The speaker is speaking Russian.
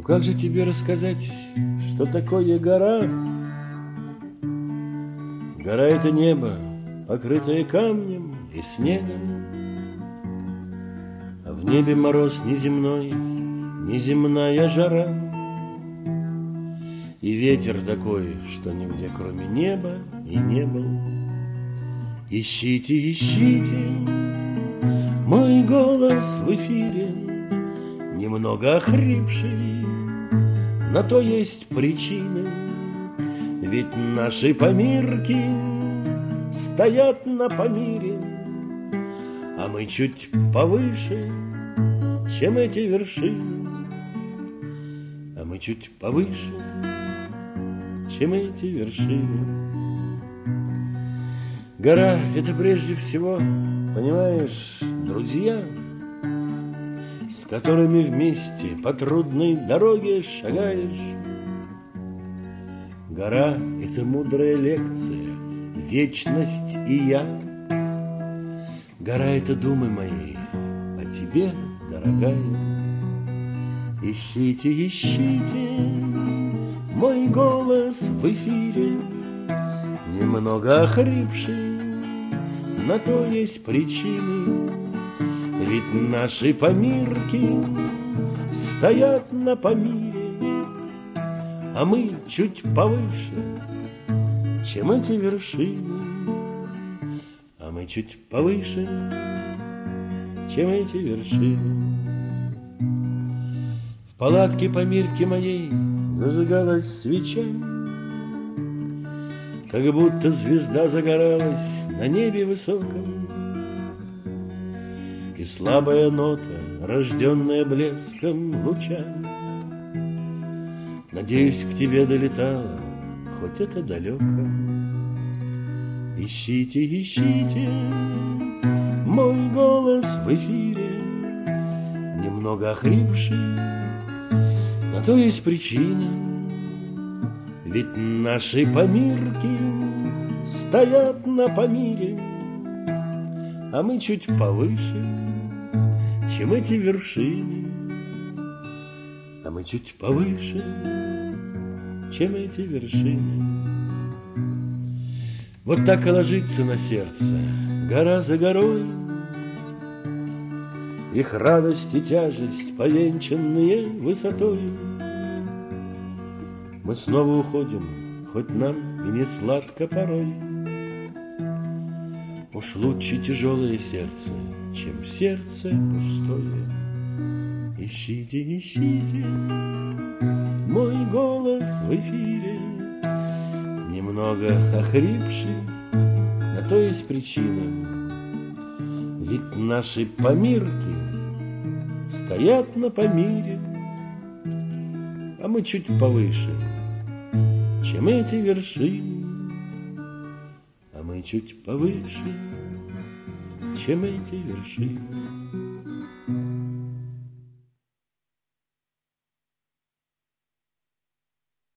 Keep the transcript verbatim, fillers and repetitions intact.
как же тебе рассказать, что такое гора? Гора — это небо, покрытое камнем и снегом, а в небе мороз неземной, неземная жара, и ветер такой, что нигде кроме неба и не был. Ищите, ищите мой голос в эфире, немного охрипший, на то есть причины. Ведь наши помирки стоят на Памире, а мы чуть повыше, чем эти вершины. А мы чуть повыше, чем эти вершины. Гора — это прежде всего, понимаешь, друзья, с которыми вместе по трудной дороге шагаешь. Гора — это мудрая лекция, вечность и я. Гора — это думы мои о тебе, дорогая. Ищите, ищите мой голос в эфире, немного охрипший, на то есть причины. Ведь наши помирки стоят на Памире, а мы чуть повыше, чем эти вершины. А мы чуть повыше, чем эти вершины. В палатке Памирки моей зажигалась свеча, как будто звезда загоралась на небе высоком, и слабая нота, рожденная блеском луча, надеюсь, к тебе долетала, хоть это далеко. Ищите, ищите мой голос в эфире, немного охрипший, на то есть причина. Ведь наши помирки стоят на Памире, а мы чуть повыше, чем эти вершины. А мы чуть повыше, чем эти вершины. Вот так и ложится на сердце гора за горой, их радость и тяжесть, повенчанные высотой. Мы снова уходим, хоть нам и не сладко порой. Уж лучше тяжелое сердце, чем сердце пустое. Ищите, ищите мой голос в эфире, немного охрипший, на то есть причина. Ведь наши помирки стоят на Памире, а мы чуть повыше, чем эти вершины. А мы чуть повыше, чем эти вершины.